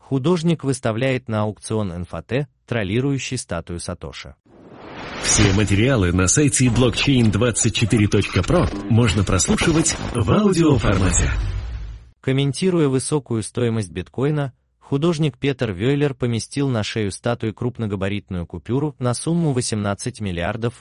Художник выставляет на аукцион NFT, троллирующий статую Сатоши. Все материалы на сайте blockchain24.pro можно прослушивать в аудиоформате. Комментируя высокую стоимость биткоина, художник Петер Вейлер поместил на шею статуи крупногабаритную купюру на сумму 18 миллиардов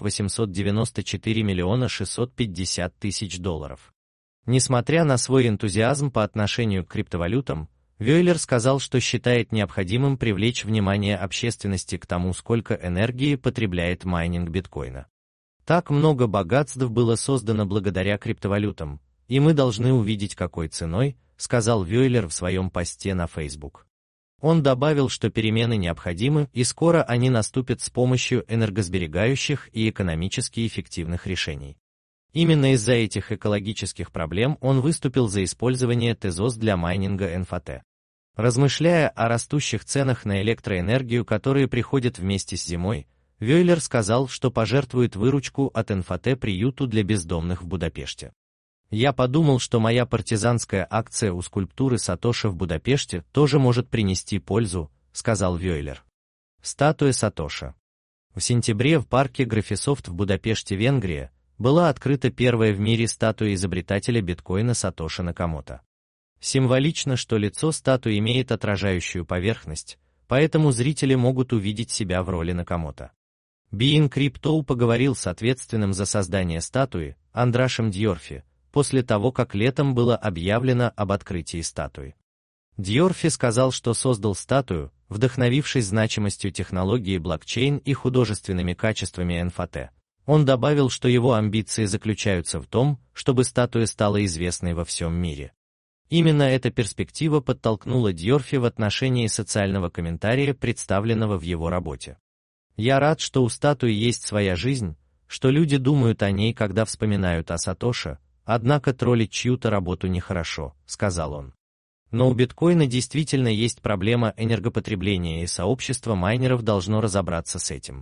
894 миллиона 650 тысяч долларов. Несмотря на свой энтузиазм по отношению к криптовалютам, Вейлер сказал, что считает необходимым привлечь внимание общественности к тому, сколько энергии потребляет майнинг биткоина. Так много богатств было создано благодаря криптовалютам, и мы должны увидеть, какой ценой, сказал Вейлер в своем посте на Facebook. Он добавил, что перемены необходимы, и скоро они наступят с помощью энергосберегающих и экономически эффективных решений. Именно из-за этих экологических проблем он выступил за использование Тезос для майнинга NFT. Размышляя о растущих ценах на электроэнергию, которые приходят вместе с зимой, Вейлер сказал, что пожертвует выручку от NFT приюту для бездомных в Будапеште. «Я подумал, что моя партизанская акция у скульптуры Сатоши в Будапеште тоже может принести пользу», — сказал Вейлер. Статуя Сатоши. В сентябре в парке Графисофт в Будапеште, Венгрия, была открыта первая в мире статуя изобретателя биткоина Сатоши Накамото. Символично, что лицо статуи имеет отражающую поверхность, поэтому зрители могут увидеть себя в роли Накамото. Being Crypto поговорил с ответственным за создание статуи, Андрашем Дьорфи, после того, как летом было объявлено об открытии статуи. Дьорфи сказал, что создал статую, вдохновившись значимостью технологии блокчейн и художественными качествами NFT. Он добавил, что его амбиции заключаются в том, чтобы статуя стала известной во всем мире. Именно эта перспектива подтолкнула Дьорфи в отношении социального комментария, представленного в его работе. «Я рад, что у статуи есть своя жизнь, что люди думают о ней, когда вспоминают о Сатоши, однако троллить чью-то работу нехорошо», — сказал он. Но у биткоина действительно есть проблема энергопотребления, и сообщество майнеров должно разобраться с этим.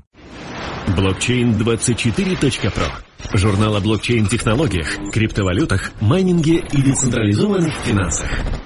Blockchain24.pro. Журнал о блокчейн-технологиях, криптовалютах, майнинге и децентрализованных финансах.